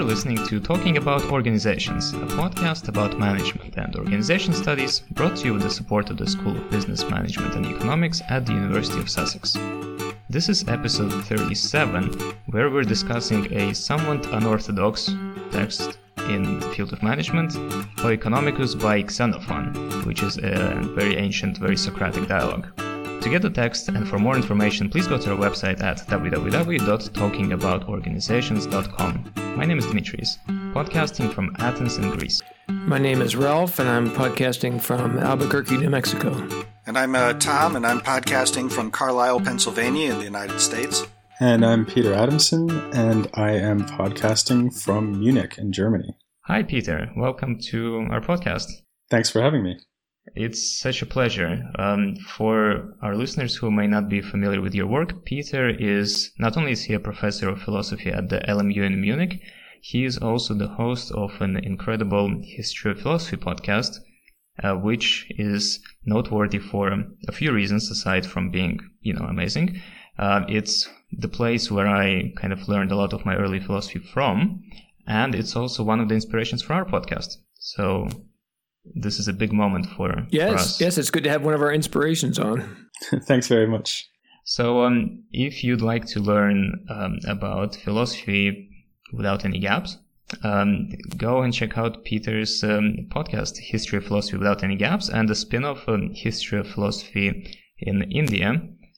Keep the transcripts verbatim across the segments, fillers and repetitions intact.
listening to Talking About Organizations, a podcast about management and organization studies brought to you with the support of the School of Business Management and Economics at the University of Sussex. This is episode thirty-seven, where we're discussing a somewhat unorthodox text in the field of management, Oeconomicus by Xenophon, which is a very ancient, very Socratic dialogue. To get the text and for more information, please go to our website at w w w dot talking about organizations dot com. My name is Dimitris, podcasting from Athens in Greece. My name is Ralph, and I'm podcasting from Albuquerque, New Mexico. And I'm uh, Tom, and I'm podcasting from Carlisle, Pennsylvania in the United States. And I'm Peter Adamson, and I am podcasting from Munich in Germany. Hi, Peter. Welcome to our podcast. Thanks for having me. It's such a pleasure. Um, for our listeners who may not be familiar with your work, Peter is, not only is he a professor of philosophy at the L M U in Munich, he is also the host of an incredible History of Philosophy podcast, uh, which is noteworthy for a few reasons aside from being, you know, amazing. Uh, it's the place where I kind of learned a lot of my early philosophy from, and it's also one of the inspirations for our podcast. So this is a big moment for, yes, for us. Yes, it's good to have one of our inspirations on. Thanks very much. So um, if you'd like to learn um, about philosophy without any gaps, um, go and check out Peter's um, podcast, History of Philosophy Without Any Gaps, and the spin-off um, History of Philosophy in India.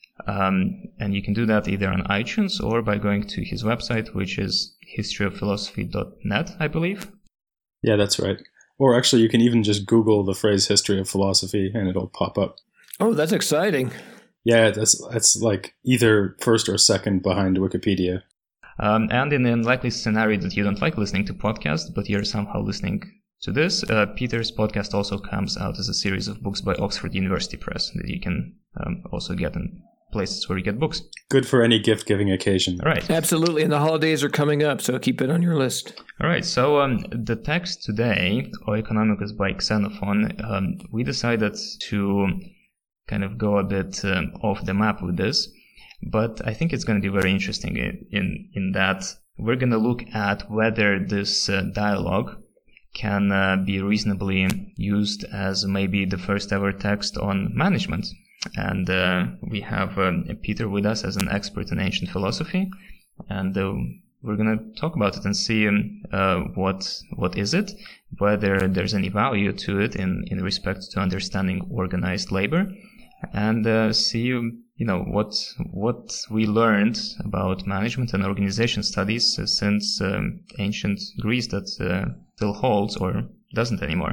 Um, and you can do that either on iTunes or by going to his website, which is history of philosophy dot net, I believe. Yeah, that's right. Or actually, you can even just Google the phrase history of philosophy and it'll pop up. Oh, that's exciting. Yeah, that's that's like either first or second behind Wikipedia. Um, and in the unlikely scenario that you don't like listening to podcasts, but you're somehow listening to this, uh, Peter's podcast also comes out as a series of books by Oxford University Press that you can um, also get in places where you get books. Good for any gift-giving occasion. All right. Absolutely, and the holidays are coming up, so keep it on your list. All right, so um, the text today, Oeconomicus by Xenophon, um, we decided to kind of go a bit um, off the map with this, but I think it's going to be very interesting in, in, in that we're going to look at whether this uh, dialogue can uh, be reasonably used as maybe the first ever text on management. And uh, we have um, Peter with us as an expert in ancient philosophy, and uh, we're going to talk about it and see um, uh, what what is it, whether there's any value to it in, in respect to understanding organized labor, and uh, see um, you know what what we learned about management and organization studies uh, since um, ancient Greece that uh, still holds or doesn't anymore.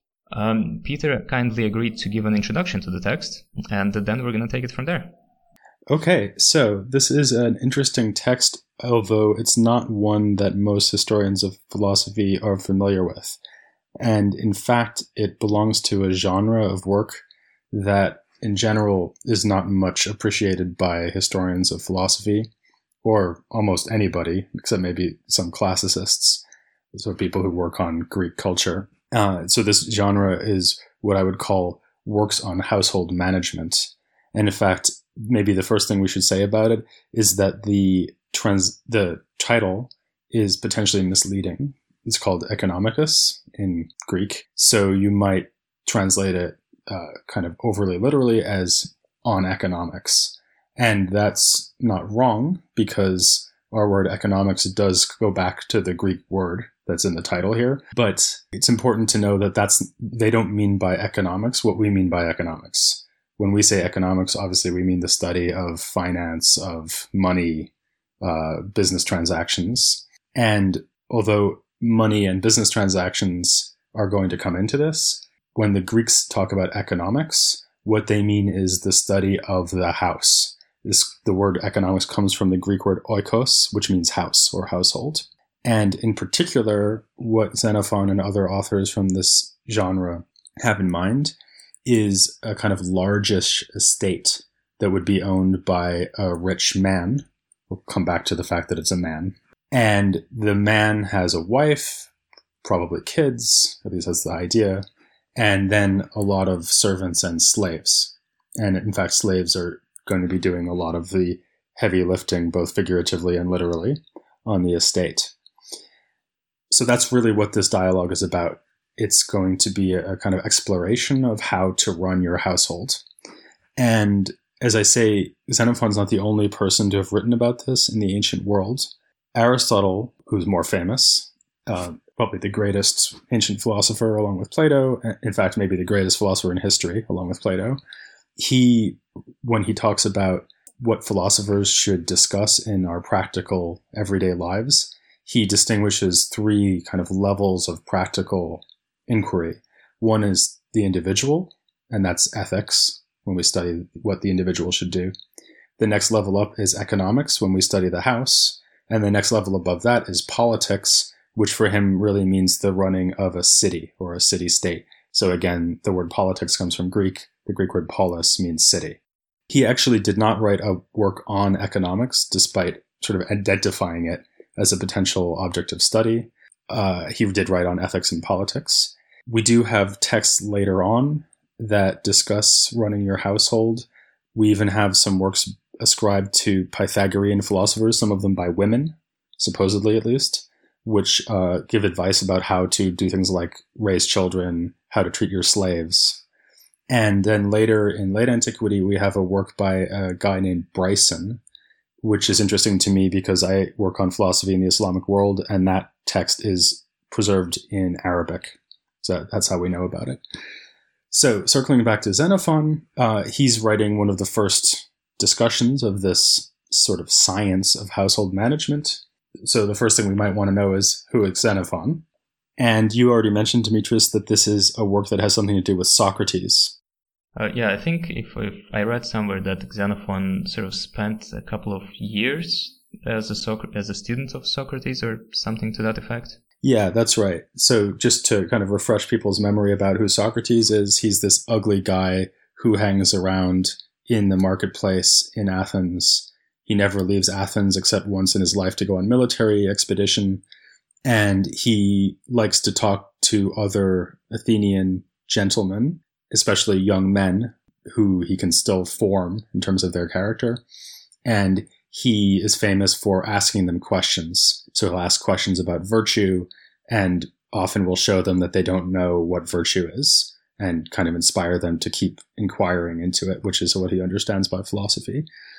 Um, Peter kindly agreed to give an introduction to the text, and then we're going to take it from there. Okay, so this is an interesting text, although it's not one that most historians of philosophy are familiar with. And in fact, it belongs to a genre of work that in general is not much appreciated by historians of philosophy, or almost anybody, except maybe some classicists, so people who work on Greek culture. Uh, so this genre is what I would call works on household management. And in fact, maybe the first thing we should say about it is that the trans the title is potentially misleading. It's called Economicus in Greek. So you might translate it uh, kind of overly literally as on economics. And that's not wrong, because our word economics does go back to the Greek word that's in the title here. But it's important to know that that's they don't mean by economics what we mean by economics. When we say economics, obviously we mean the study of finance, of money, uh, business transactions. And although money and business transactions are going to come into this, when the Greeks talk about economics, what they mean is the study of the house. This, the word economics comes from the Greek word oikos, which means house or household. And in particular, what Xenophon and other authors from this genre have in mind is a kind of largish estate that would be owned by a rich man. We'll come back to the fact that it's a man. And the man has a wife, probably kids, at least that's the idea, and then a lot of servants and slaves. And in fact, slaves are going to be doing a lot of the heavy lifting, both figuratively and literally, on the estate. so that's really what this dialogue is about. It's going to be a, a kind of exploration of how to run your household. And as I say, Xenophon's not the only person to have written about this in the ancient world. Aristotle, who's more famous, uh, probably the greatest ancient philosopher along with Plato, in fact, maybe the greatest philosopher in history along with Plato, he, when he talks about what philosophers should discuss in our practical everyday lives, he distinguishes three kind of levels of practical inquiry. One is the individual, and that's ethics, when we study what the individual should do. The next level up is economics, when we study the house. And the next level above that is politics, which for him really means the running of a city or a city-state. So again, the word politics comes from Greek. The Greek word polis means city. He actually did not write a work on economics, despite sort of identifying it as a potential object of study. Uh, he did write on ethics and politics. We do have texts later on that discuss running your household. We even have some works ascribed to Pythagorean philosophers, some of them by women, supposedly at least, which uh, give advice about how to do things like raise children, how to treat your slaves. And then later, in late antiquity, we have a work by a guy named Bryson, which is interesting to me because I work on philosophy in the Islamic world, and that text is preserved in Arabic. So that's how we know about it. So circling back to Xenophon, uh, he's writing one of the first discussions of this sort of science of household management. So the first thing we might want to know is, who is Xenophon? And you already mentioned, Dimitris, that this is a work that has something to do with Socrates. Uh, yeah, I think if, if I read somewhere that Xenophon sort of spent a couple of years as a Soc- as a student of Socrates or something to that effect. Yeah, that's right. So just to kind of refresh people's memory about who Socrates is, he's this ugly guy who hangs around in the marketplace in Athens. He never leaves Athens except once in his life to go on military expedition. And he likes to talk to other Athenian gentlemen, especially young men who he can still form in terms of their character. And he is famous for asking them questions. So he'll ask questions about virtue and often will show them that they don't know what virtue is and kind of inspire them to keep inquiring into it, which is what he understands by philosophy.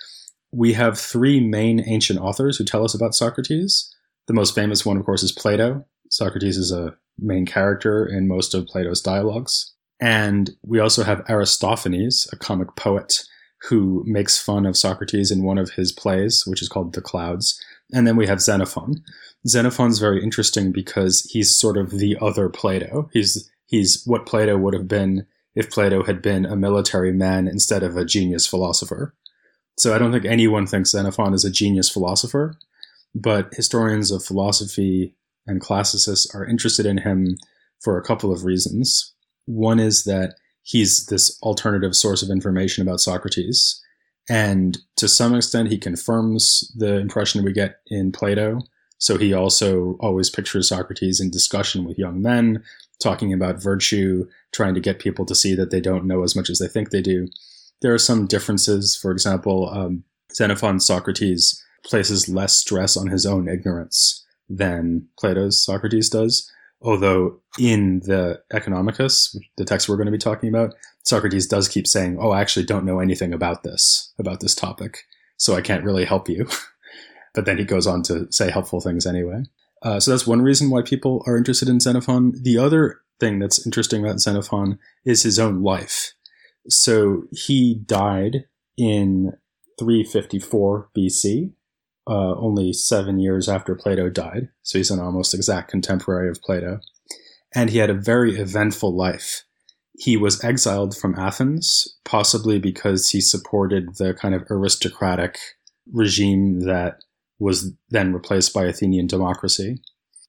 We have three main ancient authors who tell us about Socrates. The most famous one, of course, is Plato. Socrates is a main character in most of Plato's dialogues. And we also have Aristophanes, a comic poet, who makes fun of Socrates in one of his plays, which is called The Clouds. And then we have Xenophon. Xenophon's very interesting because he's sort of the other Plato. He's he's what Plato would have been if Plato had been a military man instead of a genius philosopher. So I don't think anyone thinks Xenophon is a genius philosopher, but historians of philosophy and classicists are interested in him for a couple of reasons. One is that he's this alternative source of information about Socrates, and to some extent he confirms the impression we get in Plato. So he also always pictures Socrates in discussion with young men, talking about virtue, trying to get people to see that they don't know as much as they think they do. There are some differences. For example, um, Xenophon's Socrates places less stress on his own ignorance than Plato's Socrates does. Although in the Economicus, the text we're going to be talking about, Socrates does keep saying, oh, I actually don't know anything about this, about this topic, so I can't really help you. But then he goes on to say helpful things anyway. Uh, so that's one reason why people are interested in Xenophon. The other thing that's interesting about Xenophon is his own life. So he died in three fifty-four B C, uh, only seven years after Plato died. So he's an almost exact contemporary of Plato. And he had a very eventful life. He was exiled from Athens, possibly because he supported the kind of aristocratic regime that was then replaced by Athenian democracy.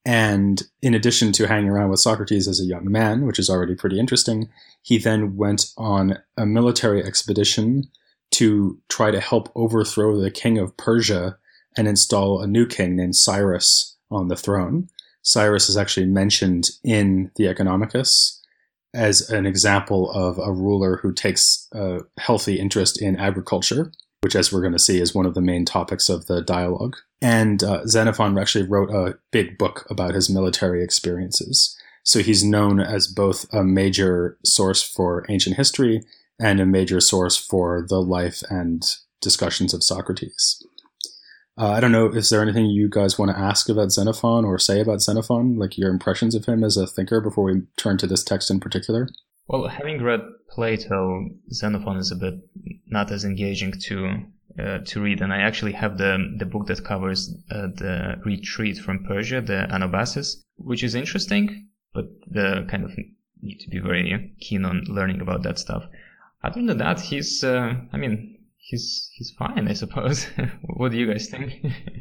And in addition to hanging around with Socrates as a young man, which is already pretty interesting, he then went on a military expedition to try to help overthrow the king of Persia and install a new king named Cyrus on the throne. Cyrus is actually mentioned in the Economicus as an example of a ruler who takes a healthy interest in agriculture, which, as we're going to see, is one of the main topics of the dialogue. And uh, Xenophon actually wrote a big book about his military experiences. So he's known as both a major source for ancient history and a major source for the life and discussions of Socrates. Uh, I don't know, is there anything you guys want to ask about Xenophon or say about Xenophon, like your impressions of him as a thinker before we turn to this text in particular? Well, having read Plato, Xenophon is a bit not as engaging to uh, to read, and I actually have the the book that covers uh, the retreat from Persia, the Anabasis, which is interesting, but the kind of need to be very keen on learning about that stuff. Other than that, he's, uh, I mean, he's he's fine, I suppose. What do you guys think?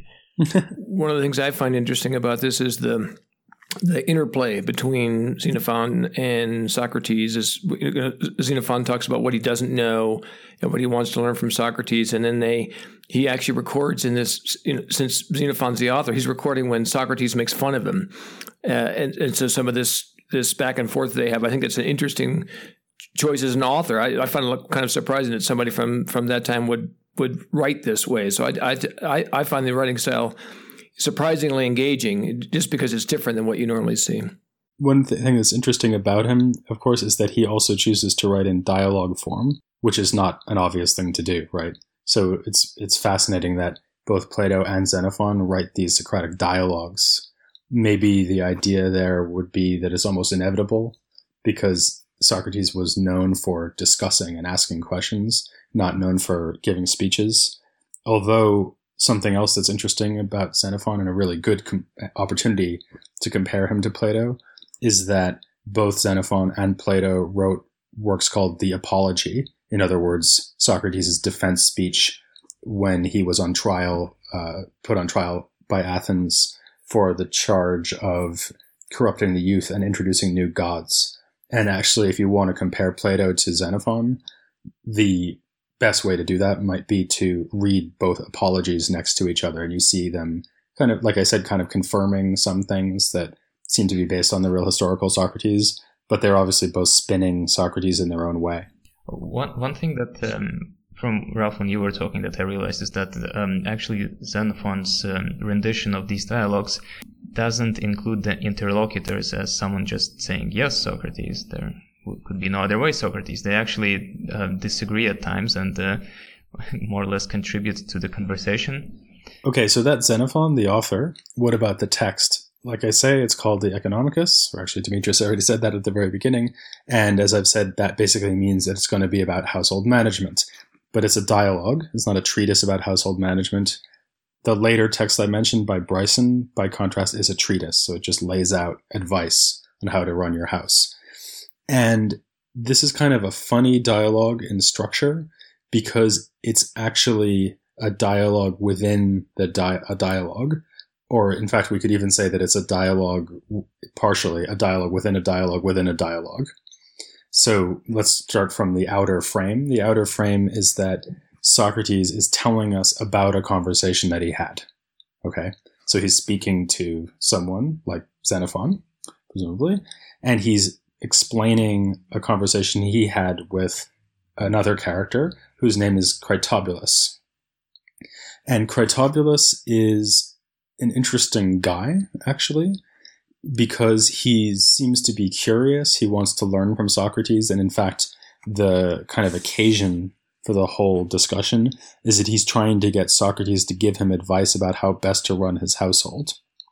One of the things I find interesting about this is the the interplay between Xenophon and Socrates. Is you know, Xenophon talks about what he doesn't know and what he wants to learn from Socrates, and then they he actually records in this. You know, since Xenophon's the author, he's recording when Socrates makes fun of him, uh, and, and so some of this this back and forth they have. I think it's an interesting choice as an author. I, I find it kind of surprising that somebody from, from that time would, would write this way. So I, I, I find the writing style surprisingly engaging just because it's different than what you normally see. One th- thing that's interesting about him, of course, is that he also chooses to write in dialogue form, which is not an obvious thing to do, right? So it's it's fascinating that both Plato and Xenophon write these Socratic dialogues. Maybe the idea there would be that it's almost inevitable because Socrates was known for discussing and asking questions, not known for giving speeches. Although something else that's interesting about Xenophon and a really good com- opportunity to compare him to Plato is that both Xenophon and Plato wrote works called the Apology. In other words, Socrates' defense speech when he was on trial, uh, put on trial by Athens for the charge of corrupting the youth and introducing new gods. And actually, if you want to compare Plato to Xenophon, the best way to do that might be to read both apologies next to each other. And you see them kind of, like I said, kind of confirming some things that seem to be based on the real historical Socrates, but they're obviously both spinning Socrates in their own way. One one thing that, um, from Ralph, when you were talking, that I realized is that um, actually Xenophon's um, rendition of these dialogues doesn't include the interlocutors as someone just saying, yes, Socrates, there could be no other way, Socrates. They actually uh, disagree at times and uh, more or less contribute to the conversation. Okay, so that's Xenophon, the author. What about the text? Like I say, it's called the Economicus, or actually Demetrius already said that at the very beginning. And as I've said, that basically means that it's going to be about household management. But it's a dialogue. It's not a treatise about household management. The later text I mentioned by Bryson, by contrast, is a treatise. So it just lays out advice on how to run your house. And this is kind of a funny dialogue in structure because it's actually a dialogue within the di- a dialogue. Or in fact, we could even say that it's a dialogue, partially a dialogue within a dialogue within a dialogue. So let's start from the outer frame. The outer frame is that Socrates is telling us about a conversation that he had. Okay. So he's speaking to someone like Xenophon, presumably, and he's explaining a conversation he had with another character whose name is Critobulus. And Critobulus is an interesting guy, actually, because he seems to be curious. He wants to learn from Socrates. And in fact, the kind of occasion for the whole discussion is that he's trying to get Socrates to give him advice about how best to run his household.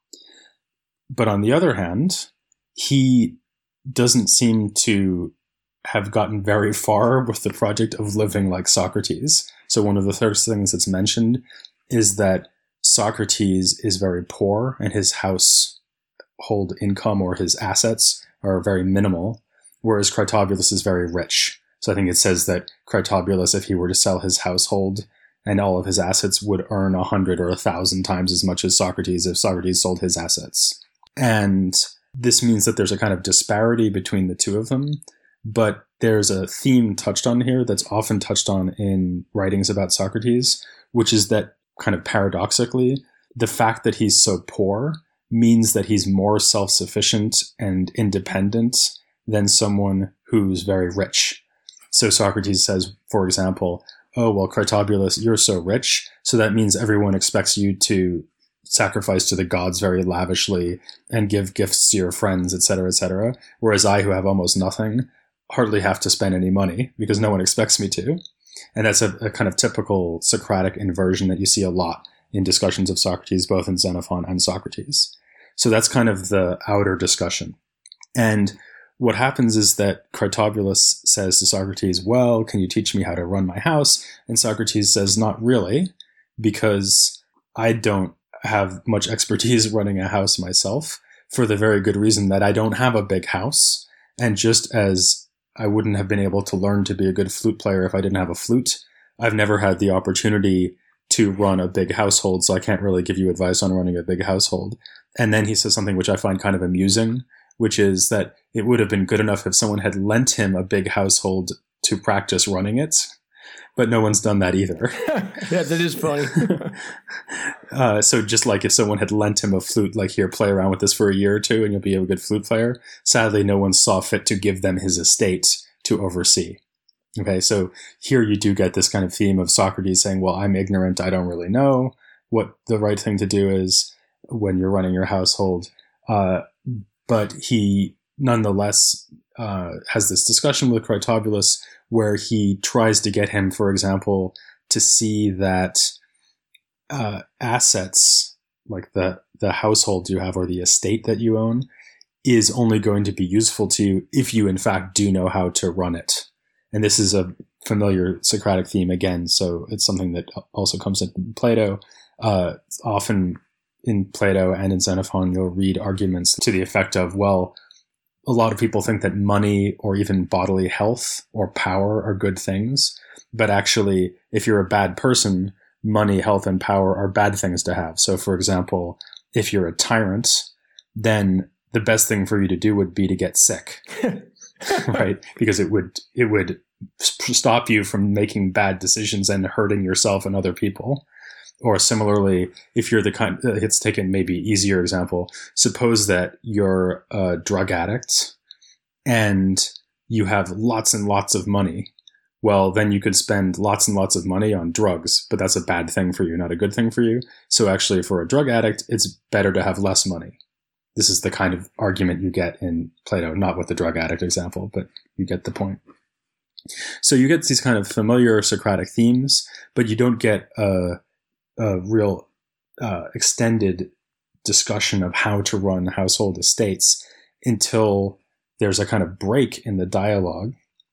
But on the other hand, he doesn't seem to have gotten very far with the project of living like Socrates. So one of the first things that's mentioned is that Socrates is very poor and his household income or his assets are very minimal, whereas Critobulus is very rich. So I think it says that Critobulus, if he were to sell his household and all of his assets, would earn a hundred or a thousand times as much as Socrates if Socrates sold his assets. And this means that there's a kind of disparity between the two of them, but there's a theme touched on here that's often touched on in writings about Socrates, which is that kind of paradoxically, the fact that he's so poor means that he's more self-sufficient and independent than someone who's very rich. So Socrates says, for example, oh, well, Critobulus, you're so rich, so that means everyone expects you to sacrifice to the gods very lavishly and give gifts to your friends, et cetera, et cetera. Whereas I, who have almost nothing, hardly have to spend any money because no one expects me to. And that's a, a kind of typical Socratic inversion that you see a lot in discussions of Socrates, both in Xenophon and Socrates. So that's kind of the outer discussion. And what happens is that Critobulus says to Socrates, well, can you teach me how to run my house? And Socrates says, not really, because I don't have much expertise running a house myself, for the very good reason that I don't have a big house. And just as I wouldn't have been able to learn to be a good flute player if I didn't have a flute, I've never had the opportunity to run a big household, so I can't really give you advice on running a big household. And then he says something which I find kind of amusing, which is that it would have been good enough if someone had lent him a big household to practice running it, but no one's done that either. Yeah, that is funny. uh, so just like if someone had lent him a flute, like, here, play around with this for a year or two and you'll be a good flute player, sadly, no one saw fit to give them his estate to oversee. Okay, so here you do get this kind of theme of Socrates saying, well, I'm ignorant, I don't really know what the right thing to do is when you're running your household. Uh, but he nonetheless uh, has this discussion with Critobulus where he tries to get him, for example, to see that uh, assets, like the, the household you have or the estate that you own, is only going to be useful to you if you, in fact, do know how to run it. And this is a familiar Socratic theme again, so it's something that also comes in Plato. Uh, often in Plato and in Xenophon, you'll read arguments to the effect of, well, a lot of people think that money or even bodily health or power are good things, but actually, if you're a bad person, money, health, and power are bad things to have. So, for example, if you're a tyrant, then the best thing for you to do would be to get sick. Right? Because it would it would stop you from making bad decisions and hurting yourself and other people. Or similarly, if you're the kind, let's take a maybe easier example. Suppose that you're a drug addict and you have lots and lots of money. Well, then you could spend lots and lots of money on drugs, but that's a bad thing for you, not a good thing for you. So actually, for a drug addict, it's better to have less money. This is the kind of argument you get in Plato, not with the drug addict example, but you get the point. So you get these kind of familiar Socratic themes, but you don't get a, a real uh, extended discussion of how to run household estates until there's a kind of break in the dialogue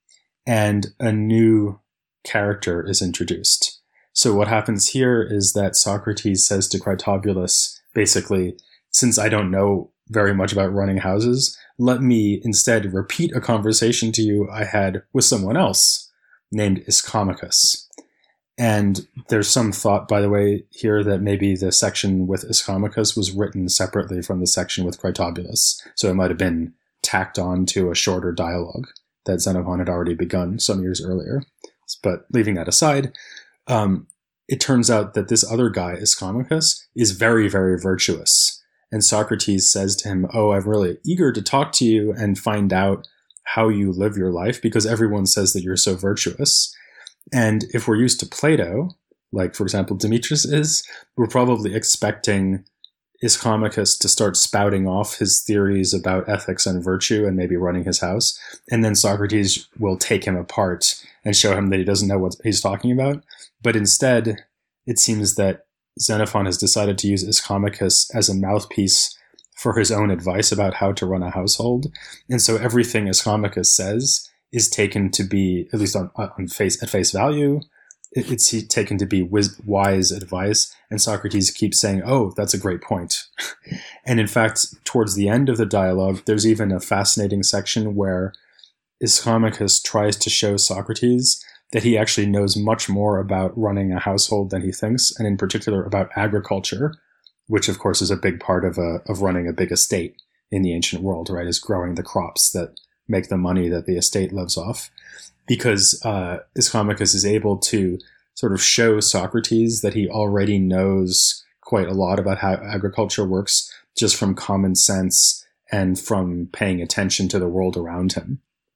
and a new character is introduced. So what happens here is that Socrates says to Critobulus, basically, since I don't know very much about running houses, let me instead repeat a conversation to you I had with someone else named Ischomachus. And there's some thought, by the way, here that maybe the section with Ischomachus was written separately from the section with Critobulus. So it might have been tacked on to a shorter dialogue that Xenophon had already begun some years earlier. But leaving that aside, um, it turns out that this other guy, Ischomachus, is very, very virtuous. And Socrates says to him, oh, I'm really eager to talk to you and find out how you live your life, because everyone says that you're so virtuous. And if we're used to Plato, like, for example, Demetrius is, we're probably expecting Ischomachus to start spouting off his theories about ethics and virtue and maybe running his house. And then Socrates will take him apart and show him that he doesn't know what he's talking about. But instead, it seems that Xenophon has decided to use Ischomachus as a mouthpiece for his own advice about how to run a household. And so everything Ischomachus says is taken to be, at least on, on face at face value, it's taken to be wise advice. And Socrates keeps saying, oh, that's a great point. And in fact, towards the end of the dialogue, there's even a fascinating section where Ischomachus tries to show Socrates that he actually knows much more about running a household than he thinks, and in particular about agriculture, which of course is a big part of a, of running a big estate in the ancient world, right, is growing the crops that make the money that the estate lives off. Because uh, Ischomachus is able to sort of show Socrates that he already knows quite a lot about how agriculture works just from common sense and from paying attention to the world around him.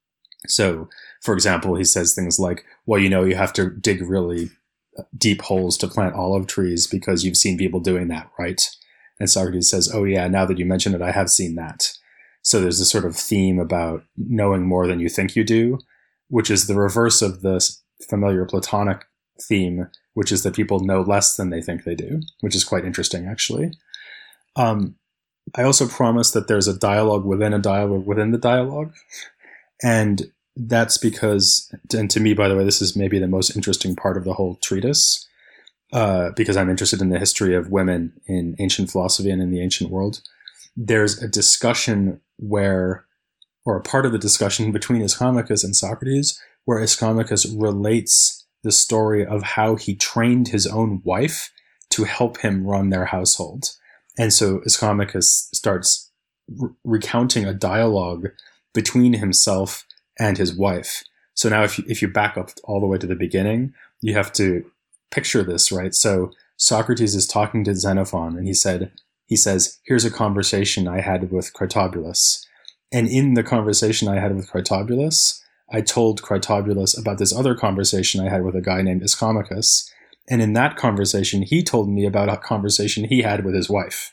So, for example, he says things like, well, you know, you have to dig really deep holes to plant olive trees because you've seen people doing that, right? And Socrates says, oh yeah, now that you mention it, I have seen that. So there's this sort of theme about knowing more than you think you do, which is the reverse of the familiar Platonic theme, which is that people know less than they think they do, which is quite interesting, actually. Um, I also promised that there's a dialogue within a dialogue within the dialogue. And that's because, and to me, by the way, this is maybe the most interesting part of the whole treatise, uh, because I'm interested in the history of women in ancient philosophy and in the ancient world. There's a discussion where, or a part of the discussion between Ischomachus and Socrates, where Ischomachus relates the story of how he trained his own wife to help him run their household. And so Ischomachus starts re- recounting a dialogue between himself and his wife. So now if you, if you back up all the way to the beginning, you have to picture this, right? So Socrates is talking to Xenophon, and he said, he says, here's a conversation I had with Critobulus. And in the conversation I had with Critobulus, I told Critobulus about this other conversation I had with a guy named Ischomachus. And in that conversation, he told me about a conversation he had with his wife.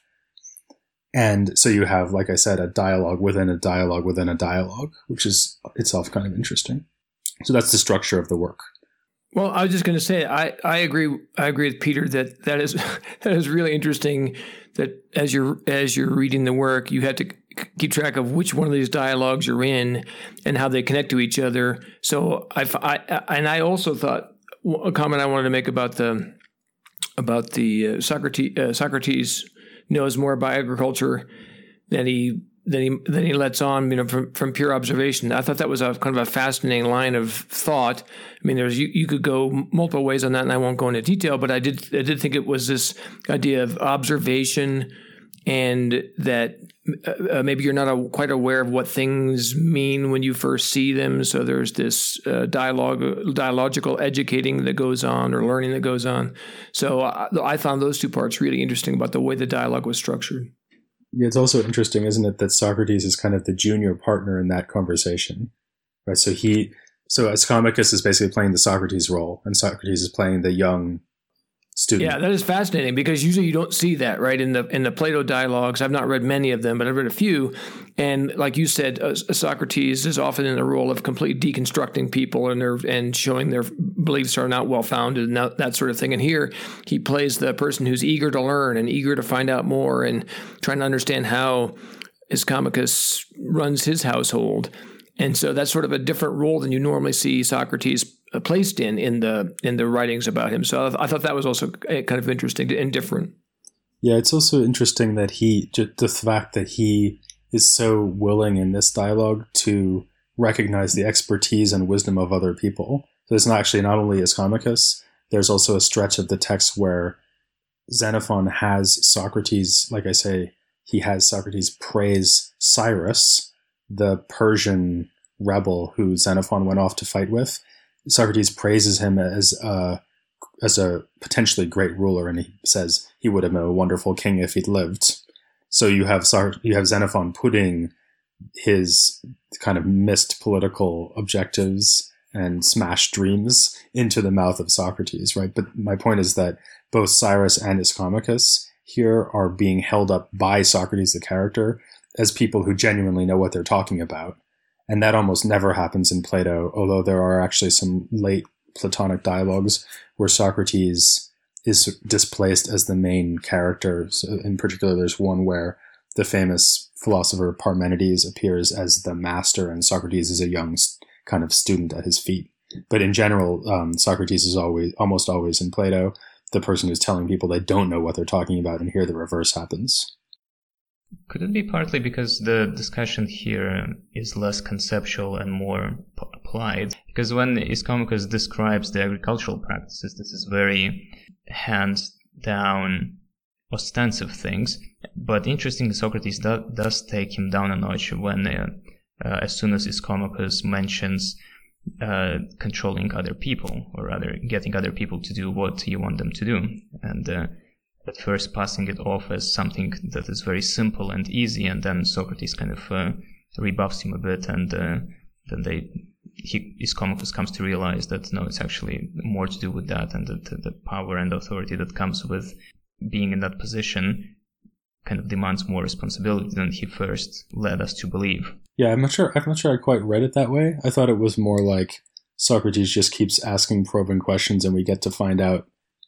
And so you have, like I said, a dialogue within a dialogue within a dialogue, which is itself kind of interesting. So that's the structure of the work. Well, I was just going to say, I, I agree. I agree with Peter that that is that is really interesting. That as you're as you're reading the work, you have to keep track of which one of these dialogues you're in and how they connect to each other. So I, I and I also thought a comment I wanted to make about the about the uh, Socrates uh, Socrates knows more about agriculture than he than he than he lets on, you know, from, from pure observation. I thought that was a kind of a fascinating line of thought. I mean, there's you, you could go multiple ways on that, and I won't go into detail. But I did I did think it was this idea of observation, and that uh, maybe you're not a, quite aware of what things mean when you first see them. So there's this uh, dialogue, dialogical educating that goes on, or learning that goes on. So I, I found those two parts really interesting about the way the dialogue was structured. Yeah, it's also interesting, isn't it, that Socrates is kind of the junior partner in that conversation, right? So he, so Ischomachus is basically playing the Socrates role, and Socrates is playing the young student. Yeah, that is fascinating, because usually you don't see that, right? In the in the Plato dialogues, I've not read many of them, but I've read a few. And like you said, uh, Socrates is often in the role of completely deconstructing people and their and showing their beliefs are not well founded and that, that sort of thing. And here he plays the person who's eager to learn and eager to find out more and trying to understand how Ischomachus runs his household. And so that's sort of a different role than you normally see Socrates placed in in the in the writings about him. So I thought that was also kind of interesting and different. Yeah, it's also interesting that he, just the fact that he is so willing in this dialogue to recognize the expertise and wisdom of other people. So it's not actually not only Ischomachus, there's also a stretch of the text where Xenophon has Socrates, like I say, he has Socrates praise Cyrus, the Persian rebel who Xenophon went off to fight with. Socrates praises him as a, as a potentially great ruler, and he says he would have been a wonderful king if he'd lived. So you have you have Xenophon putting his kind of missed political objectives and smashed dreams into the mouth of Socrates, right? But my point is that both Cyrus and Ischomachus here are being held up by Socrates, the character, as people who genuinely know what they're talking about. And that almost never happens in Plato, although there are actually some late Platonic dialogues where Socrates is displaced as the main character. So in particular, there's one where the famous philosopher Parmenides appears as the master, and Socrates is a young kind of student at his feet. But in general, um, Socrates is always, almost always in Plato, the person who's telling people they don't know what they're talking about, and here the reverse happens. Could it be partly because the discussion here is less conceptual and more p- applied? Because when Ischomachus describes the agricultural practices, this is very hands-down, ostensive things. But interestingly, Socrates do- does take him down a notch when, uh, uh, as soon as Ischomachus mentions uh, controlling other people, or rather getting other people to do what you want them to do. And uh, at first passing it off as something that is very simple and easy, and then Socrates kind of uh, rebuffs him a bit, and uh, then they, he, Ischomachus comes to realize that no, it's actually more to do with that, and the, the power and authority that comes with being in that position kind of demands more responsibility than he first led us to believe. Yeah, I'm not sure. I'm not sure I quite read it that way. I thought it was more like Socrates just keeps asking probing questions, and we get to find out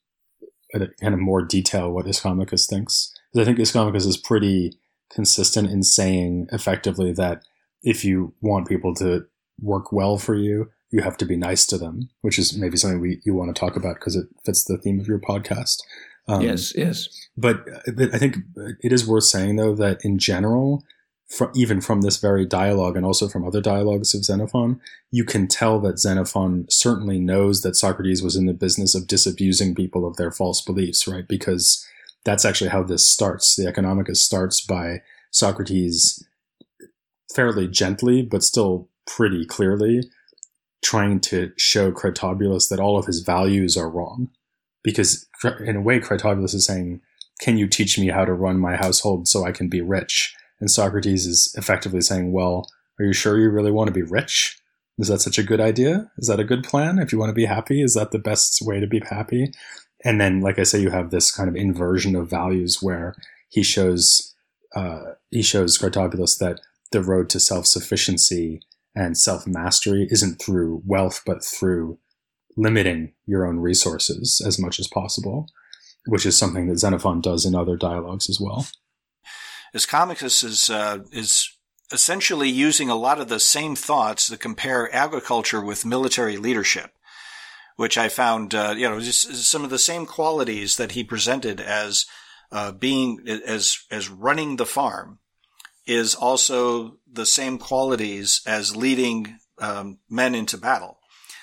in kind of more detail what Ischomachus thinks. Because I think Ischomachus is pretty consistent in saying effectively that if you want people to work well for you, you have to be nice to them, which is maybe something we you want to talk about because it fits the theme of your podcast. Um, yes, yes. But, but I think it is worth saying, though, that in general, from, even from this very dialogue and also from other dialogues of Xenophon, you can tell that Xenophon certainly knows that Socrates was in the business of disabusing people of their false beliefs, right? Because that's actually how this starts. The Economicus starts by Socrates fairly gently, but still pretty clearly, trying to show Critobulus that all of his values are wrong. Because in a way, Critobulus is saying, can you teach me how to run my household so I can be rich? And Socrates is effectively saying, well, are you sure you really want to be rich? Is that such a good idea? Is that a good plan? If you want to be happy, is that the best way to be happy? And then, like I say, you have this kind of inversion of values where he shows uh, he shows Critobulus that the road to self-sufficiency and self-mastery isn't through wealth, but through limiting your own resources as much as possible, which is something that Xenophon does in other dialogues as well. Ischomachus is uh, is essentially using a lot of the same thoughts to compare agriculture with military leadership, which I found, uh, you know, just some of the same qualities that he presented as uh, being as as running the farm is also the same qualities as leading um, men into battle.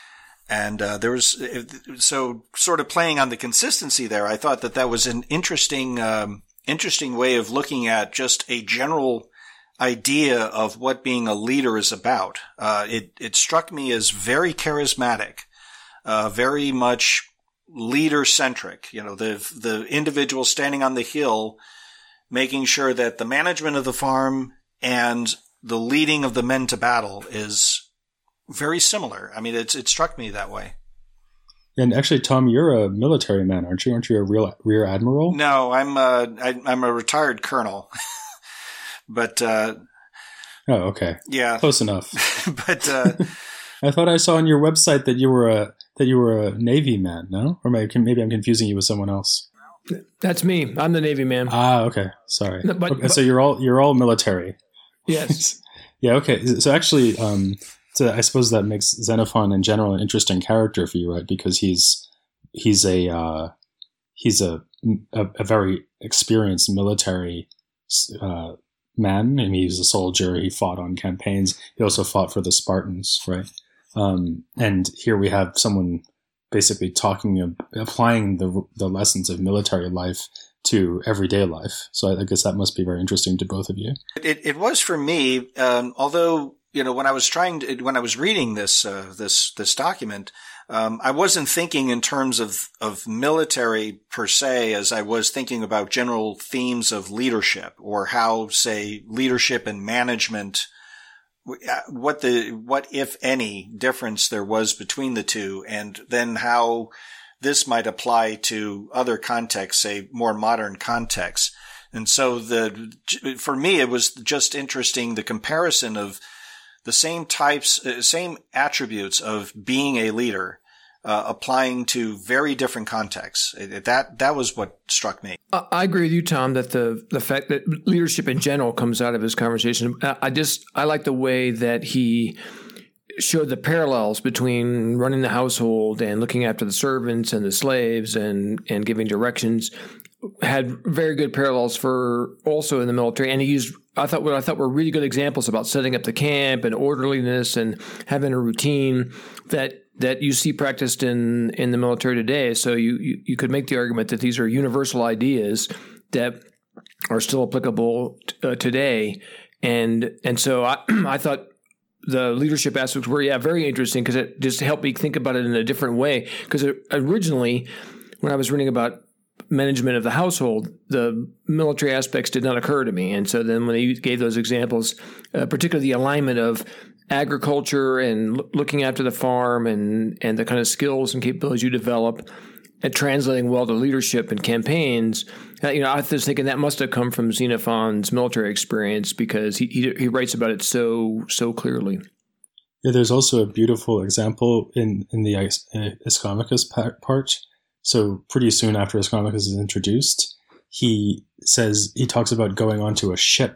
And uh, there was, so sort of playing on the consistency there, I thought that that was an interesting, um, interesting way of looking at just a general idea of what being a leader is about. Uh, it, it struck me as very charismatic, uh, very much leader-centric. You know, the, the individual standing on the hill, making sure that the management of the farm and the leading of the men to battle is very similar. I mean, it's, it struck me that way. And actually, Tom, you're a military man, aren't you? Aren't you a real rear admiral? No, I'm a, I, I'm a retired colonel. but uh, oh, okay, yeah, close enough. but uh, I thought I saw on your website that you were a that you were a Navy man. No, or maybe maybe I'm confusing you with someone else. That's me. I'm the Navy man. Ah, okay, sorry. No, but, okay, but, so you're all you're all military. Yes. Yeah. Okay. So actually, um, so I suppose that makes Xenophon in general an interesting character for you, right? Because he's he's a uh, he's a, a a very experienced military uh, man. I mean, he was a soldier. He fought on campaigns. He also fought for the Spartans, right? Um, and here we have someone basically talking, applying the the lessons of military life to everyday life. So I guess that must be very interesting to both of you. It it was for me, um, although, you know, when I was trying to, when I was reading this, uh, this, this document, um, I wasn't thinking in terms of, of military per se, as I was thinking about general themes of leadership, or how, say, leadership and management, what the, what, if any, difference there was between the two, and then how this might apply to other contexts, say more modern contexts. And so the, for me, it was just interesting, the comparison of the same types, uh, same attributes of being a leader, uh, applying to very different contexts. It, it, that, that was what struck me. I, I agree with you, Tom, that the, the fact that leadership in general comes out of his conversation. I, I just, I like the way that he showed the parallels between running the household and looking after the servants and the slaves and, and giving directions. Had very good parallels for also in the military. And he used, I thought, what I thought were really good examples about setting up the camp and orderliness and having a routine that, that you see practiced in, in the military today. So you, you, you could make the argument that these are universal ideas that are still applicable t- uh, today. And, and so I, I thought the leadership aspects were, yeah, very interesting because it just helped me think about it in a different way. Because originally, when I was reading about management of the household, the military aspects did not occur to me. And so then when he gave those examples, uh, particularly the alignment of agriculture and l- looking after the farm and, and the kind of skills and capabilities you develop, at translating well to leadership and campaigns, uh, you know, I was thinking that must have come from Xenophon's military experience because he, he he writes about it so so clearly. Yeah, there's also a beautiful example in in the Ischomachus part. So pretty soon after Ischomachus is introduced, he says he talks about going onto a ship,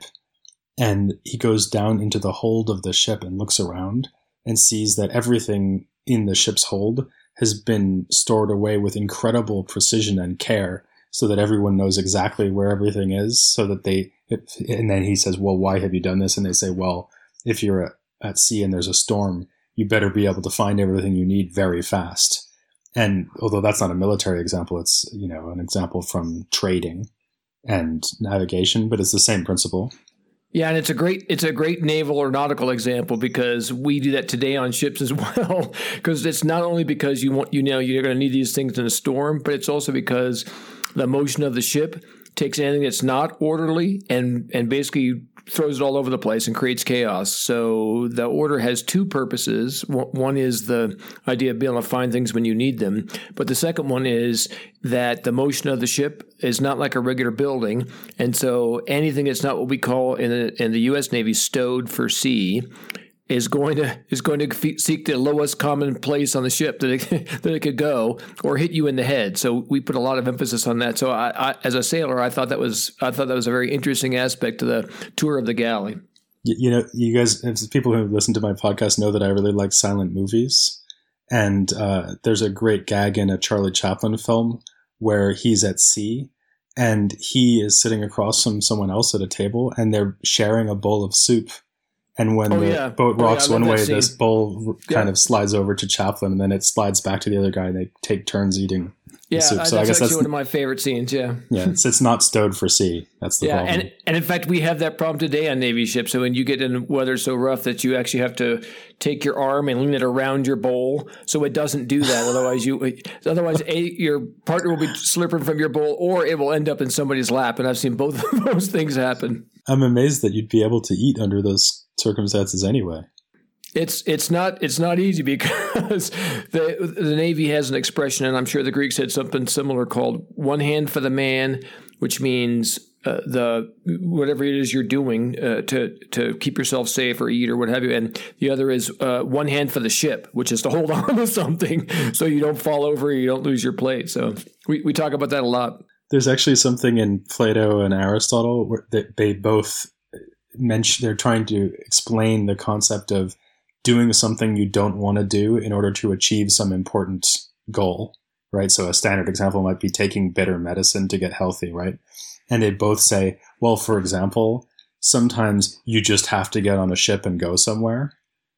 and he goes down into the hold of the ship and looks around and sees that everything in the ship's hold has been stored away with incredible precision and care so that everyone knows exactly where everything is, so that they, and then he says, well, why have you done this? And they say, well, if you're at sea and there's a storm, you better be able to find everything you need very fast. And although that's not a military example, it's, you know, an example from trading and navigation, but it's the same principle. Yeah, and it's a great it's a great naval or nautical example because we do that today on ships as well. Because it's not only because you want you know you're going to need these things in a storm, but it's also because the motion of the ship takes anything that's not orderly and and basically throws it all over the place and creates chaos. So the order has two purposes. One is the idea of being able to find things when you need them. But the second one is that the motion of the ship is not like a regular building. And so anything that's not what we call in the, in the U S Navy stowed for sea is going to is going to seek the lowest common place on the ship that it, that it could go, or hit you in the head. So we put a lot of emphasis on that. So I, I, as a sailor, I thought that was I thought that was a very interesting aspect to the tour of the galley. You, you know, you guys, people who listen to my podcast know that I really like silent movies, and uh, there's a great gag in a Charlie Chaplin film where he's at sea and he is sitting across from someone else at a table, and they're sharing a bowl of soup. And when oh, the yeah. boat rocks oh, yeah, one way, scene. this bowl yeah. kind of slides over to Chaplin, and then it slides back to the other guy, and they take turns eating yeah, the soup. Yeah, so that's I guess actually that's one of my favorite scenes, yeah. Yeah, it's, it's not stowed for sea. That's the yeah, problem. And, and in fact, we have that problem today on Navy ships. So when you get in weather so rough that you actually have to take your arm and lean it around your bowl so it doesn't do that. Otherwise, you otherwise a, your partner will be slipping from your bowl, or it will end up in somebody's lap. And I've seen both of those things happen. I'm amazed that you'd be able to eat under those circumstances anyway. It's it's not it's not easy because the the Navy has an expression, and I'm sure the Greeks had something similar called "one hand for the man," which means uh, the whatever it is you're doing uh, to to keep yourself safe or eat or what have you, and the other is uh, one hand for the ship, which is to hold on to something so you don't fall over, or you don't lose your plate. So we we talk about that a lot. There's actually something in Plato and Aristotle where they, they both mention they're trying to explain the concept of doing something you don't want to do in order to achieve some important goal, right? So a standard example might be taking bitter medicine to get healthy, right? And they both say, well, for example, sometimes you just have to get on a ship and go somewhere.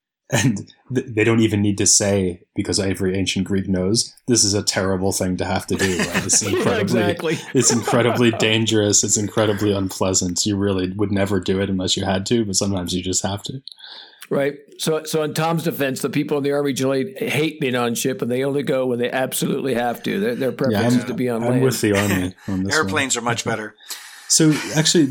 And th- they don't even need to say, because every ancient Greek knows, this is a terrible thing to have to do, right? It's incredibly, yeah, exactly. It's incredibly dangerous. It's incredibly unpleasant. You really would never do it unless you had to, but sometimes you just have to. Right. So, so in Tom's defense, the people in the Army generally hate being on ship, and they only go when they absolutely have to. Their, their preference yeah, is to be on I'm land. with the Army on this Airplanes one. are much better. So actually,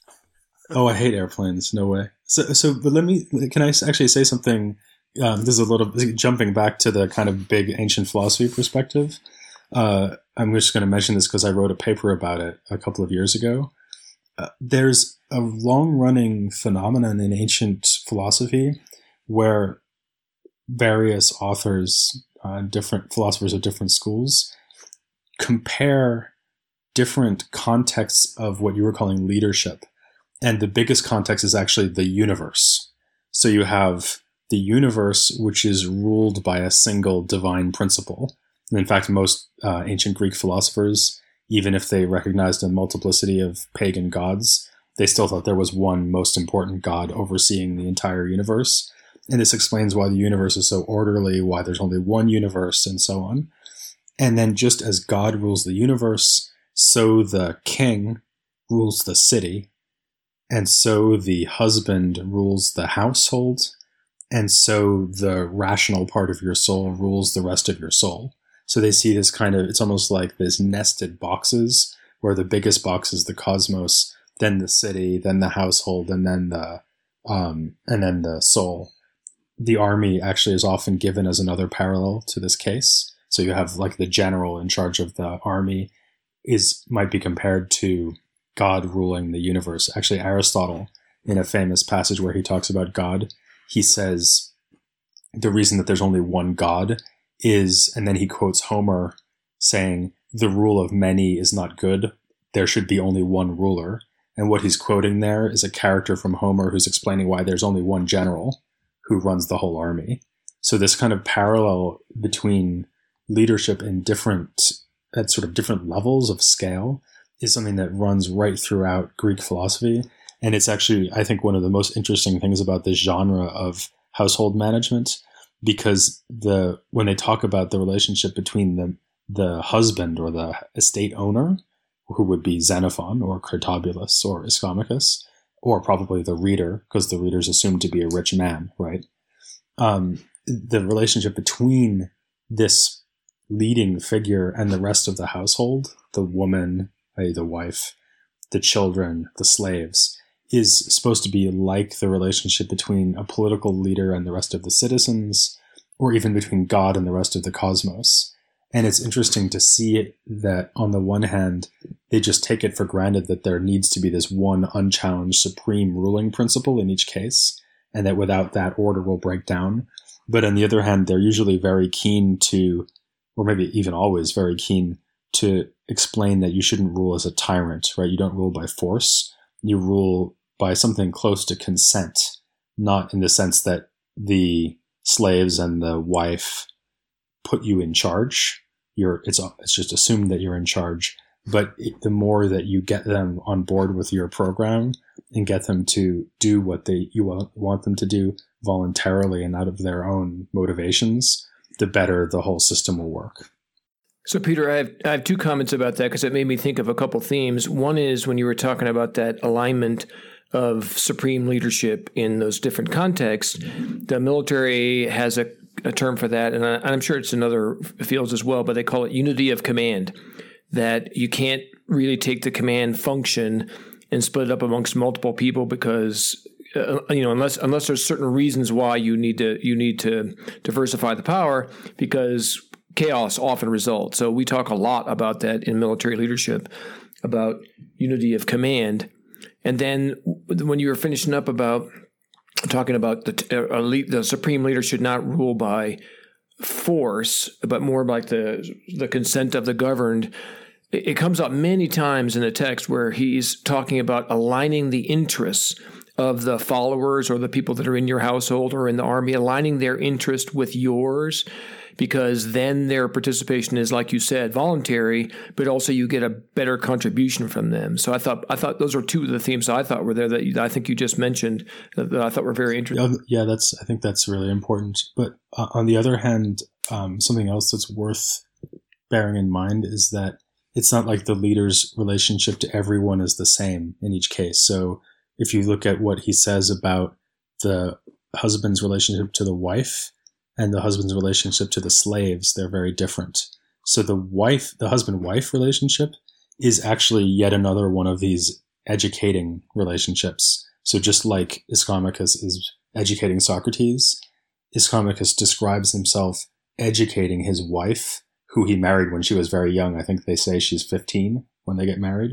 oh, I hate airplanes. No way. So, so, but let me, can I actually say something? Um, this is a little jumping back to the kind of big ancient philosophy perspective. Uh, I'm just going to mention this because I wrote a paper about it a couple of years ago. Uh, there's a long-running phenomenon in ancient philosophy where various authors, uh, different philosophers of different schools, compare different contexts of what you were calling leadership. And the biggest context is actually the universe. So you have the universe, which is ruled by a single divine principle. And in fact, most uh, ancient Greek philosophers, even if they recognized a multiplicity of pagan gods, they still thought there was one most important god overseeing the entire universe. And this explains why the universe is so orderly, why there's only one universe, and so on. And then just as God rules the universe, so the king rules the city, and so the husband rules the household, and so the rational part of your soul rules the rest of your soul. So they see this kind of, it's almost like this nested boxes, where the biggest box is the cosmos, then the city, then the household, and then the um, and then the soul. The army actually is often given as another parallel to this case. So you have like the general in charge of the army is might be compared to God ruling the universe. Actually, Aristotle, in a famous passage where he talks about God, he says the reason that there's only one God is, and then he quotes Homer saying, the rule of many is not good. There should be only one ruler. And what he's quoting there is a character from Homer who's explaining why there's only one general who runs the whole army. So this kind of parallel between leadership in different, at sort of different levels of scale is something that runs right throughout Greek philosophy. And it's actually, I think, one of the most interesting things about this genre of household management, because the when they talk about the relationship between the, the husband or the estate owner, who would be Xenophon or Critobulus or Ischomachus, or probably the reader, because the reader's assumed to be a rich man, right? Um, the relationship between this leading figure and the rest of the household, the woman, that is the wife, the children, the slaves, is supposed to be like the relationship between a political leader and the rest of the citizens, or even between God and the rest of the cosmos. And it's interesting to see that on the one hand, they just take it for granted that there needs to be this one unchallenged supreme ruling principle in each case, and that without that, order will break down. But on the other hand, they're usually very keen to, or maybe even always very keen to explain that you shouldn't rule as a tyrant, right? You don't rule by force. You rule by something close to consent, not in the sense that the slaves and the wife put you in charge. You're, it's, it's just assumed that you're in charge. But it, the more that you get them on board with your program and get them to do what they you want, want them to do voluntarily and out of their own motivations, the better the whole system will work. So, Peter, I have, I have two comments about that because it made me think of a couple themes. One is when you were talking about that alignment of supreme leadership in those different contexts, the military has a, a term for that, and, I, and I'm sure it's in other fields as well, but they call it unity of command, that you can't really take the command function and split it up amongst multiple people because uh, you know unless unless there's certain reasons why you need to you need to diversify the power, because chaos often results. So we talk a lot about that in military leadership, about unity of command. And then when you were finishing up about talking about the uh, lead, the supreme leader should not rule by force, but more like the the consent of the governed, it, it comes up many times in the text where he's talking about aligning the interests of the followers or the people that are in your household or in the army, aligning their interest with yours, because then their participation is, like you said, voluntary, but also you get a better contribution from them. So I thought I thought those are two of the themes I thought were there that you, I think you just mentioned that, that I thought were very interesting. Yeah, that's I think that's really important. But uh, on the other hand, um, something else that's worth bearing in mind is that it's not like the leader's relationship to everyone is the same in each case. So if you look at what he says about the husband's relationship to the wife and the husband's relationship to the slaves, they're very different. So the wife, the husband-wife relationship is actually yet another one of these educating relationships. So just like Ischomachus is educating Socrates, Ischomachus describes himself educating his wife, who he married when she was very young. I think they say she's fifteen when they get married.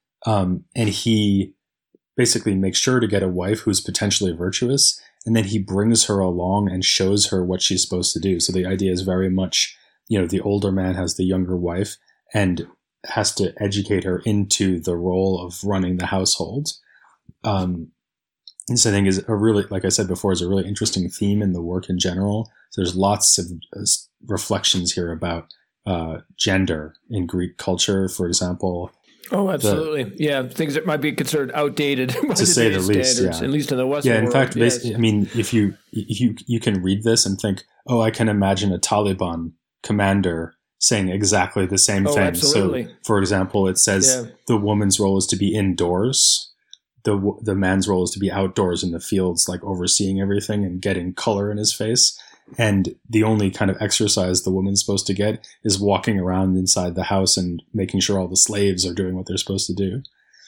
Um, and he basically makes sure to get a wife who's potentially virtuous, and then he brings her along and shows her what she's supposed to do. So the idea is very much, you know, the older man has the younger wife and has to educate her into the role of running the household. Um, this, I think, is a really, like I said before, is a really interesting theme in the work in general. So there's lots of uh, reflections here about uh, gender in Greek culture, for example. Oh, absolutely. The, yeah, things that might be considered outdated by to say the least, standards, yeah. at least in the Western world. Yeah, in world, fact, yes. I mean, if you if you you can read this and think, oh, I can imagine a Taliban commander saying exactly the same oh, thing. Absolutely. So, for example, it says yeah. the woman's role is to be indoors. The the man's role is to be outdoors in the fields, like overseeing everything and getting color in his face. And the only kind of exercise the woman's supposed to get is walking around inside the house and making sure all the slaves are doing what they're supposed to do.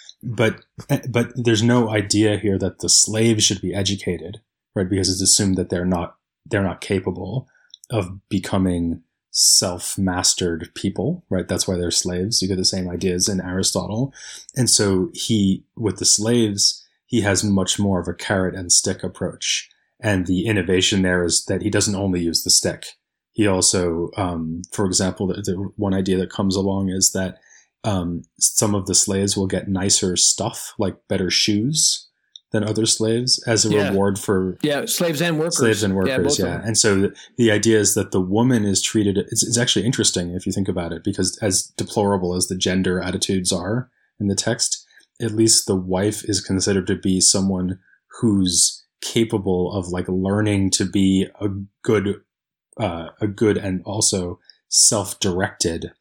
But but there's no idea here that the slaves should be educated, right? Because it's assumed that they're not they're not capable of becoming self-mastered people, right? That's why they're slaves. You get the same ideas in Aristotle. And so he, with the slaves, he has much more of a carrot and stick approach. And the innovation there is that he doesn't only use the stick. He also, um, for example, the, the one idea that comes along is that um, some of the slaves will get nicer stuff, like better shoes, than other slaves as a yeah. reward for yeah slaves and workers. Slaves and workers, yeah. yeah. And so the, the idea is that the woman is treated. It's, it's actually interesting if you think about it, because as deplorable as the gender attitudes are in the text, at least the wife is considered to be someone who's capable of like learning to be a good, uh, a good and also self-directed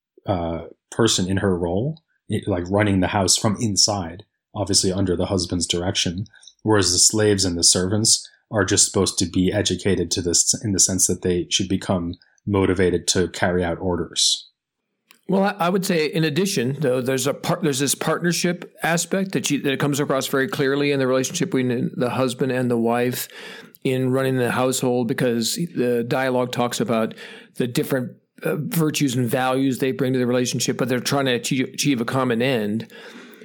uh, person in her role, it, like running the house from inside, obviously under the husband's direction, whereas the slaves and the servants are just supposed to be educated to this in the sense that they should become motivated to carry out orders. Well, I would say, in addition, though, there's a part, there's this partnership aspect that you, that comes across very clearly in the relationship between the husband and the wife in running the household, because the dialogue talks about the different uh, virtues and values they bring to the relationship, but they're trying to achieve, achieve a common end.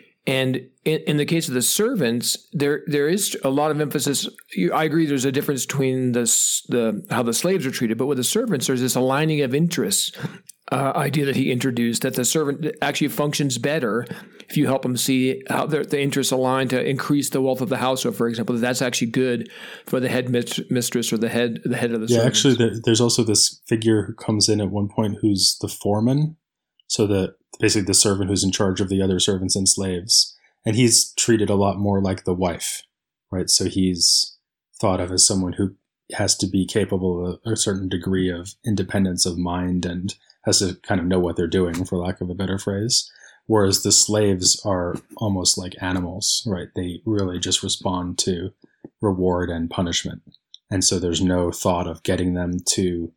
And in, in the case of the servants, there there is a lot of emphasis. I agree. There's a difference between the the how the slaves are treated, but with the servants, there's this aligning of interests uh, idea that he introduced. That the servant actually functions better if you help him see how the, the interests align to increase the wealth of the household. For example, that's actually good for the head mistress or the head the head of the yeah. servants. Actually, there, there's also this figure who comes in at one point who's the foreman. So the basically the servant who's in charge of the other servants and slaves. And he's treated a lot more like the wife, right? So he's thought of as someone who has to be capable of a certain degree of independence of mind and has to kind of know what they're doing, for lack of a better phrase. Whereas the slaves are almost like animals, right? They really just respond to reward and punishment. And so there's no thought of getting them to,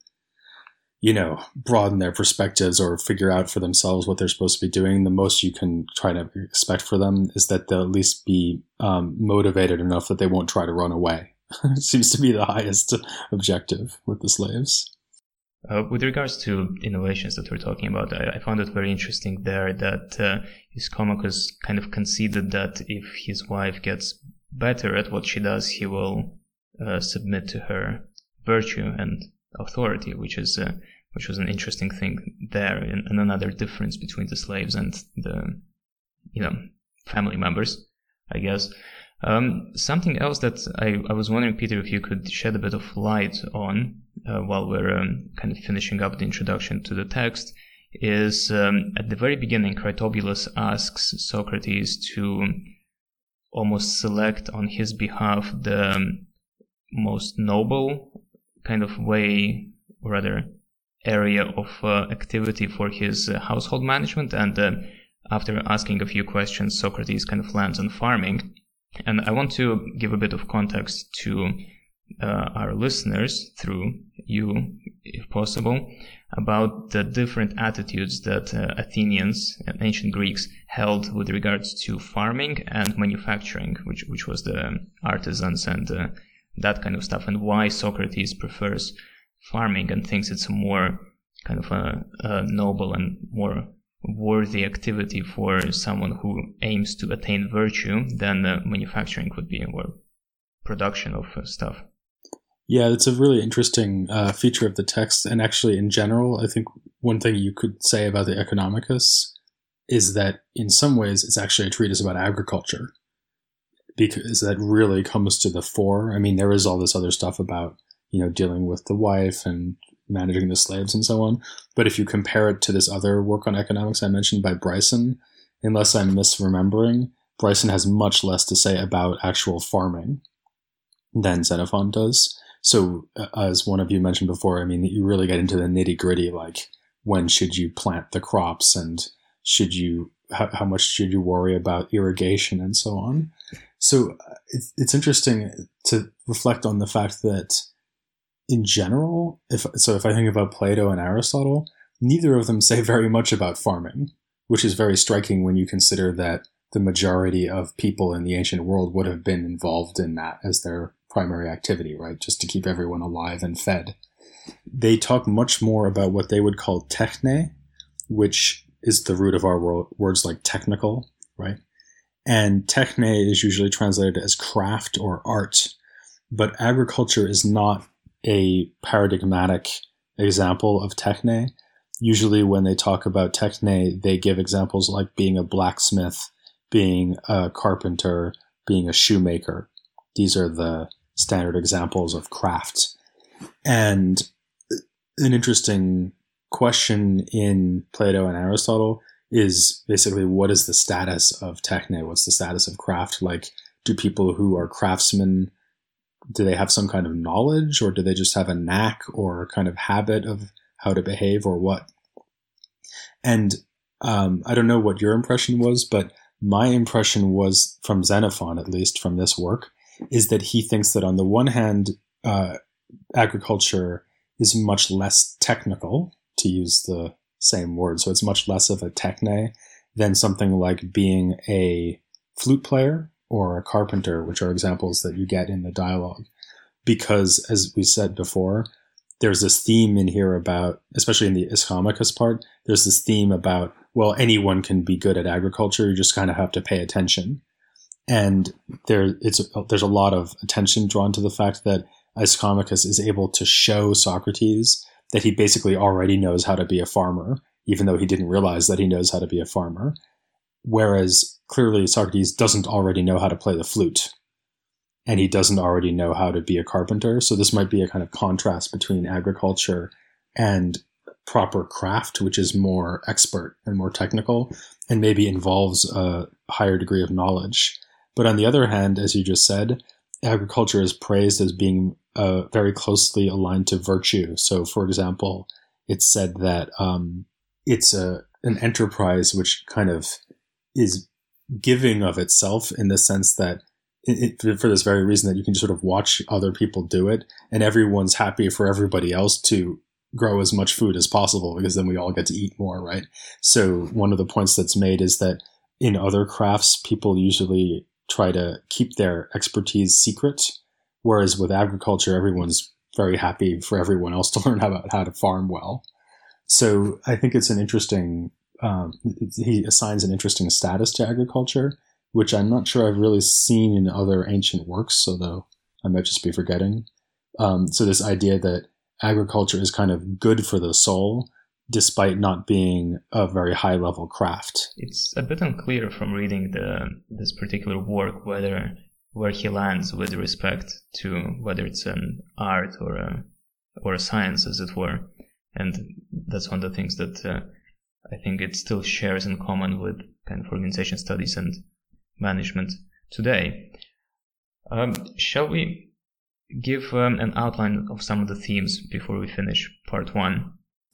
you know, broaden their perspectives or figure out for themselves what they're supposed to be doing. The most you can try to expect for them is that they'll at least be um, motivated enough that they won't try to run away. It seems to be the highest objective with the slaves. Uh, with regards to innovations that we're talking about, I, I found it very interesting there that uh, Ischomachus kind of conceded that if his wife gets better at what she does, he will uh, submit to her virtue and authority, which is uh, which was an interesting thing there, and, and another difference between the slaves and the, you know, family members, I guess. Um, something else that I, I was wondering, Peter, if you could shed a bit of light on uh, while we're um, kind of finishing up the introduction to the text, is um, at the very beginning, Critobulus asks Socrates to almost select on his behalf the um, most noble kind of way, or rather area of uh, activity for his uh, household management. And uh, after asking a few questions, Socrates kind of lands on farming. And I want to give a bit of context to uh, our listeners, through you, if possible, about the different attitudes that uh, Athenians and ancient Greeks held with regards to farming and manufacturing, which, which was the artisans and uh, that kind of stuff, and why Socrates prefers farming and thinks it's a more kind of a, a noble and more worthy activity for someone who aims to attain virtue than uh, manufacturing would be, or production of uh, stuff. Yeah, it's a really interesting uh, feature of the text. And actually, in general, I think one thing you could say about the Economicus is that in some ways it's actually a treatise about agriculture, because that really comes to the fore. I mean, there is all this other stuff about, you know, dealing with the wife and managing the slaves and so on. But if you compare it to this other work on economics I mentioned by Bryson, unless I'm misremembering, Bryson has much less to say about actual farming than Xenophon does. So uh, as one of you mentioned before, I mean, you really get into the nitty gritty, like when should you plant the crops and should you, how, how much should you worry about irrigation and so on. So it's, it's interesting to reflect on the fact that in general, if so if I think about Plato and Aristotle, neither of them say very much about farming, which is very striking when you consider that the majority of people in the ancient world would have been involved in that as their primary activity, right? Just to keep everyone alive and fed. they talk much more about what they would call techne, which is the root of our word, words like technical, right? And techne is usually translated as craft or art, but agriculture is not a paradigmatic example of techne. Usually when they talk about techne, they give examples like being a blacksmith, being a carpenter, being a shoemaker. These are the standard examples of craft. And an interesting question in Plato and Aristotle is basically, what is the status of techne? What's the status of craft? Like, do people who are craftsmen, do they have some kind of knowledge, or do they just have a knack or kind of habit of how to behave, or what? And um, I don't know what your impression was, but my impression was from Xenophon, at least from this work, is that he thinks that on the one hand, uh, agriculture is much less technical, to use the same word. So it's much less of a techne than something like being a flute player or a carpenter, which are examples that you get in the dialogue. Because, as we said before, there's this theme in here about, especially in the Ischomachus part, there's this theme about, well, anyone can be good at agriculture. You just kind of have to pay attention. And there, it's there's a lot of attention drawn to the fact that Ischomachus is able to show Socrates that he basically already knows how to be a farmer, even though he didn't realize that he knows how to be a farmer. Whereas clearly Socrates doesn't already know how to play the flute, and he doesn't already know how to be a carpenter. So this might be a kind of contrast between agriculture and proper craft, which is more expert and more technical, and maybe involves a higher degree of knowledge. But on the other hand, as you just said, agriculture is praised as being uh, very closely aligned to virtue. So, for example, it's said that um, it's a an enterprise which kind of is giving of itself, in the sense that it, it, for this very reason that you can sort of watch other people do it, and everyone's happy for everybody else to grow as much food as possible, because then we all get to eat more, right? So one of the points that's made is that in other crafts, people usually try to keep their expertise secret, whereas with agriculture, everyone's very happy for everyone else to learn about how to farm well. So I think it's an interesting, um, he assigns an interesting status to agriculture, which I'm not sure I've really seen in other ancient works, although I might just be forgetting. Um, so this idea that agriculture is kind of good for the soul, despite not being a very high level craft. It's a bit unclear from reading the this particular work whether where he lands with respect to whether it's an art or a or a science, as it were. And that's one of the things that uh, I think it still shares in common with kind of organization studies and management today. Um, shall we give um, an outline of some of the themes before we finish part one?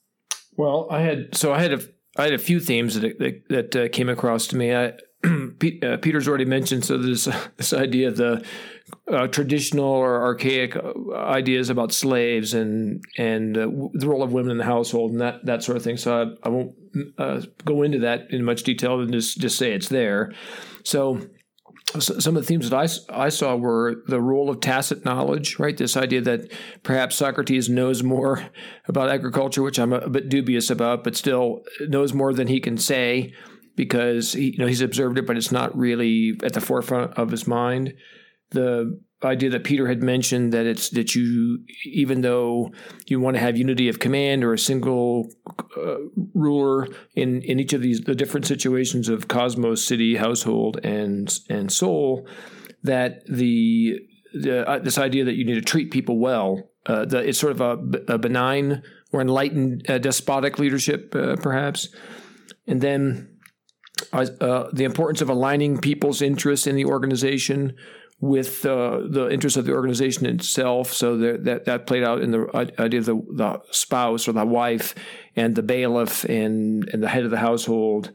Well, I had so I had a I had a few themes that that, that uh, came across to me. I, Pete, uh, Peter's already mentioned so this this idea of the uh, traditional or archaic ideas about slaves and and uh, the role of women in the household and that that sort of thing. So I, I won't uh, go into that in much detail and just just say it's there. So. Some of the themes that I, I saw were the role of tacit knowledge, right? This idea that perhaps Socrates knows more about agriculture, which I'm a, a bit dubious about, but still knows more than he can say because he, you know, he's observed it, but it's not really at the forefront of his mind. The idea that Peter had mentioned that it's that you, even though you want to have unity of command or a single uh, ruler in, in each of these the different situations of cosmos, city, household, and and soul, that the, the uh, this idea that you need to treat people well, uh, the, it's sort of a, a benign or enlightened uh, despotic leadership, uh, perhaps, and then uh, the importance of aligning people's interests in the organization with uh, the interests of the organization itself. So there, that that played out in the idea of the, the spouse or the wife and the bailiff and, and the head of the household.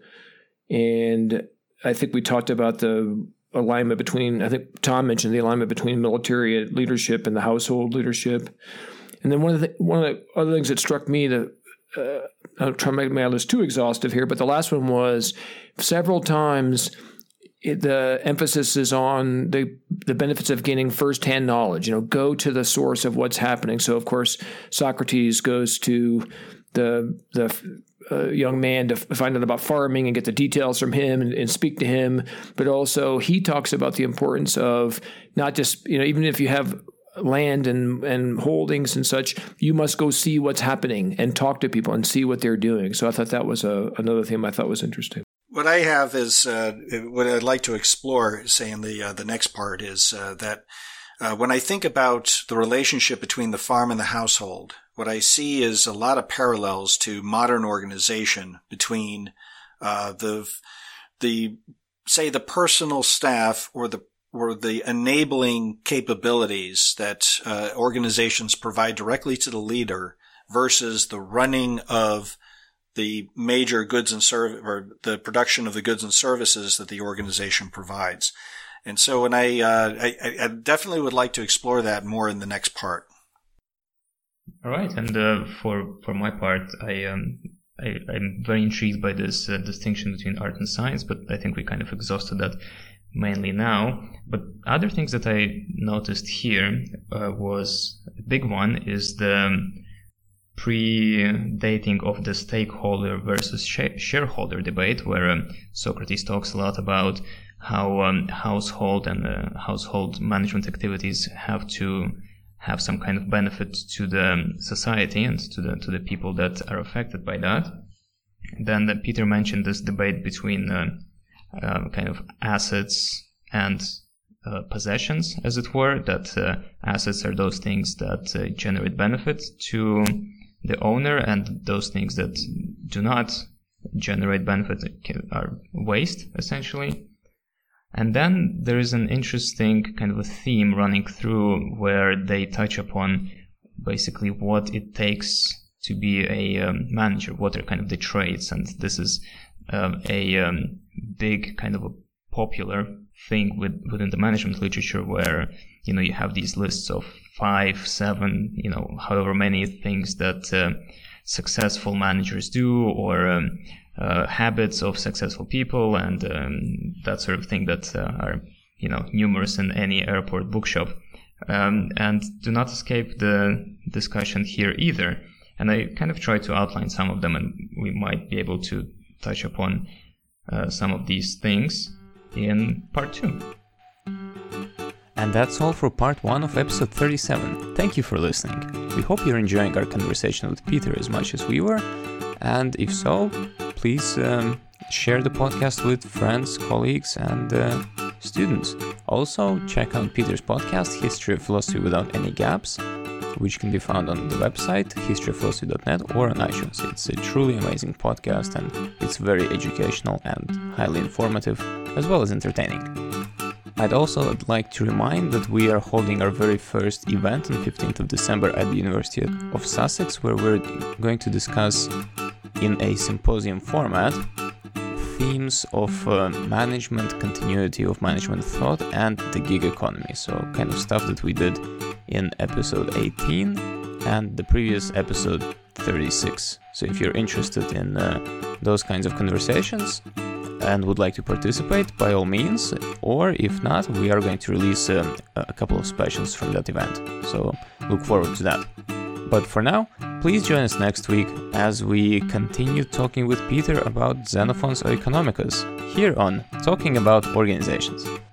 And I think we talked about the alignment between, I think Tom mentioned the alignment between military leadership and the household leadership. And then one of the one of the other things that struck me that uh, I'm trying to make my list too exhaustive here, but the last one was several times it, the emphasis is on the the benefits of gaining firsthand knowledge. You know, go to the source of what's happening. So, of course, Socrates goes to the the uh, young man to find out about farming and get the details from him and, and speak to him. But also, he talks about the importance of not just, you know, even if you have land and, and holdings and such, you must go see what's happening and talk to people and see what they're doing. So I thought that was a, another thing I thought was interesting. What I have is, uh, what I'd like to explore, say in the, uh, the next part is, uh, that, uh, when I think about the relationship between the farm and the household, what I see is a lot of parallels to modern organization between, uh, the, the, say the personal staff or the or the enabling capabilities that uh, organizations provide directly to the leader versus the running of the major goods and serv or the production of the goods and services that the organization provides. And so when I, uh, I, I definitely would like to explore that more in the next part. All right. And uh, for, for my part, I, um, I, I'm very intrigued by this uh, distinction between art and science, but I think we kind of exhausted that mainly now. But other things that I noticed here uh, was a big one is the predating of the stakeholder versus sh- shareholder debate, where um, Socrates talks a lot about how um, household and uh, household management activities have to have some kind of benefit to the society and to the to the people that are affected by that. Then uh, Peter mentioned this debate between uh, Uh, kind of assets and uh, possessions, as it were, that uh, assets are those things that uh, generate benefit to the owner, and those things that do not generate benefit are waste, essentially. And then there is an interesting kind of a theme running through where they touch upon basically what it takes to be a um, manager, what are kind of the traits, and this is uh, a um, big kind of a popular thing with, within the management literature, where, you know, you have these lists of five, seven, you know, however many things that uh, successful managers do, or um, uh, habits of successful people, and um, that sort of thing that uh, are, you know, numerous in any airport bookshop, um, and do not escape the discussion here either. And I kind of try to outline some of them, and we might be able to touch upon uh, some of these things in part two. And that's all for part one of episode thirty-seven. Thank you for listening. We hope you're enjoying our conversation with Peter as much as we were. And if so, please um, share the podcast with friends, colleagues, and uh, students. Also, check out Peter's podcast, History of Philosophy Without Any Gaps, which can be found on the website history of philosophy dot net or on iTunes. It's a truly amazing podcast, and it's very educational and highly informative, as well as entertaining. I'd also like to remind that we are holding our very first event on fifteenth of December at the University of Sussex, where we're going to discuss in a symposium format themes of uh, management, continuity of management thought, and the gig economy. So kind of stuff that we did in episode eighteen and the previous episode thirty-six. So if you're interested in uh, those kinds of conversations and would like to participate, by all means, or if not, we are going to release um, a couple of specials from that event. So look forward to that. But for now, please join us next week as we continue talking with Peter about Xenophon's Oeconomicus, here on Talking About Organizations.